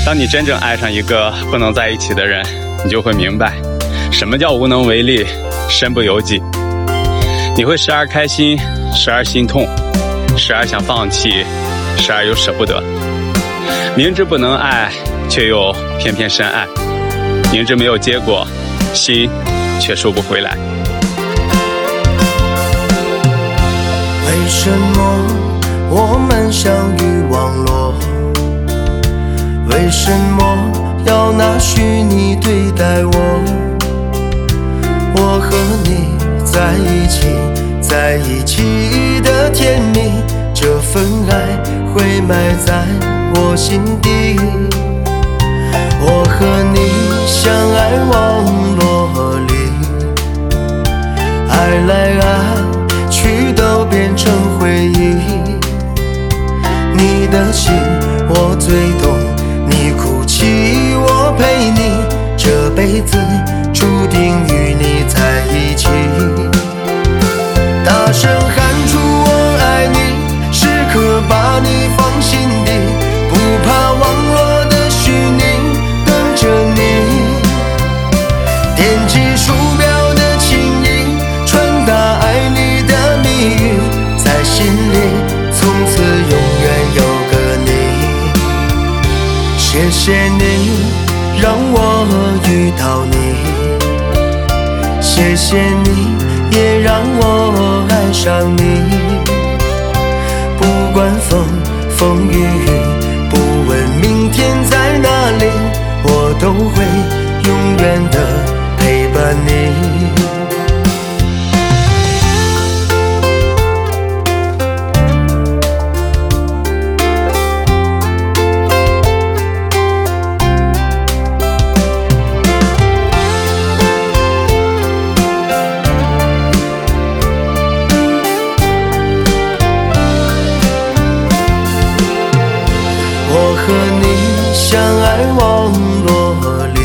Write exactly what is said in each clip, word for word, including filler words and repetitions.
当你真正爱上一个不能在一起的人，你就会明白什么叫无能为力，身不由己。你会时而开心，时而心痛，时而想放弃，时而又舍不得。明知不能爱，却又偏偏深爱，明知没有结果，心却收不回来。 为什么我们相遇网络？为什么要拿虚拟对待我？我和你在一起，在一起的甜蜜，这份爱会埋在我心底。我和你相爱网络里，爱来爱去都变成回忆。你的心我最懂，你哭泣我陪你，这辈子注定与你在一起。大声喊出我爱你，时刻把你放心底，不怕网络的虚拟，等着你。点击鼠标的轻音，传达爱你的密语，在心里从此永远有个你。谢谢你让我遇到你，谢谢你也让我爱上你。不管风风雨雨，不问明天在哪里，我都会永远的陪伴你。我和你相爱网络里，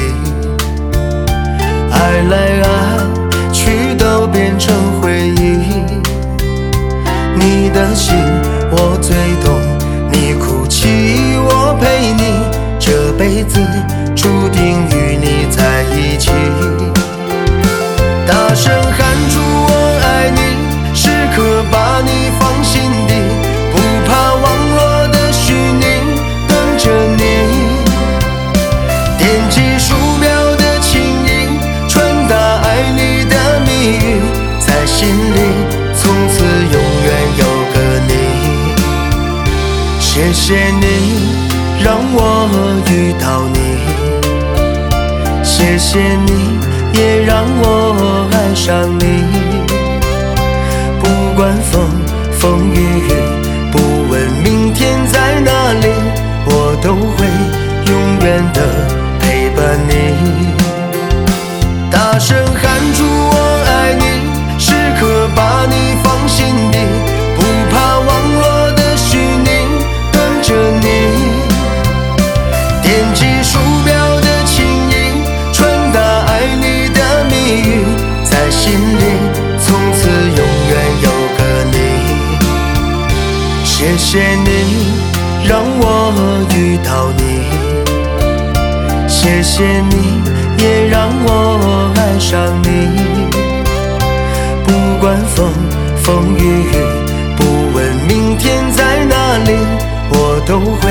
爱来爱去都变成回忆。你的心我最懂，你哭泣我陪你，这辈子注定与你在一起。大声喊出我爱你，时刻把你放心底，不怕网络的虚拟，等着你。点击鼠标的轻音，传达爱你的密语，在心里从此永远有个你。谢谢你让我遇到你，谢谢你也让我爱上你。不管风风雨雨，不问明天在哪里，我都会永远的陪伴你。大声喊出我爱你，时刻把你放心底，不怕网络的虚拟，等着你。点击鼠标的轻音，传达爱你的密语，在心里从此永远有个你。谢谢你让我遇到你，谢谢你也让我爱上你。不管风风雨雨，不问明天在哪里，我都会